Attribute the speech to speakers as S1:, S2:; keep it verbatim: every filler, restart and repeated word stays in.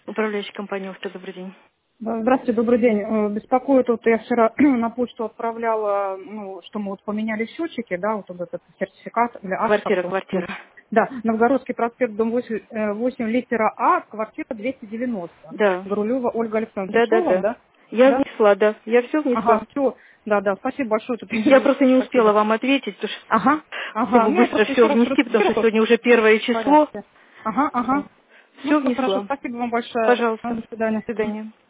S1: Управляющая компания «Авто», добрый день.
S2: Да, здравствуйте, добрый день. Э, Беспокоит, вот я вчера на почту отправляла, ну, что мы вот поменяли счетчики, да, вот этот сертификат или акт, как
S1: Квартира,
S2: он.
S1: квартира.
S2: Да, Новгородский проспект, дом восемь, э, восемь, литера А, квартира двести девяносто.
S1: Да.
S2: Грулева Ольга Александровна.
S1: Да, да,
S2: Пришло вам,
S1: да.
S2: да?
S1: Я
S2: Да?
S1: внесла, да. Я все внесла.
S2: Ага, все. Да, да, спасибо большое. Тут
S1: Я просто не успела
S2: спасибо.
S1: вам ответить, потому
S2: Ага,
S1: что
S2: ага.
S1: чтобы
S2: Ну, я
S1: быстро
S2: просто
S1: все
S2: еще раз
S1: внести, потому что
S2: процитировала.
S1: сегодня уже первое
S2: В
S1: число.
S2: порядке. Ага, ага. Ну,
S1: Все
S2: все хорошо.
S1: внесла.
S2: Спасибо вам большое.
S1: Пожалуйста.
S2: До свидания.
S1: До свидания.